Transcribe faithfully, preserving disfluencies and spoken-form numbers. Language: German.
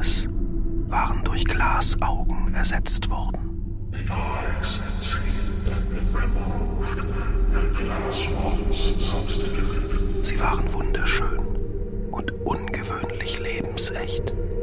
Mondes waren durch Glasaugen ersetzt worden. Sie waren wunderschön und ungewöhnlich lebensecht.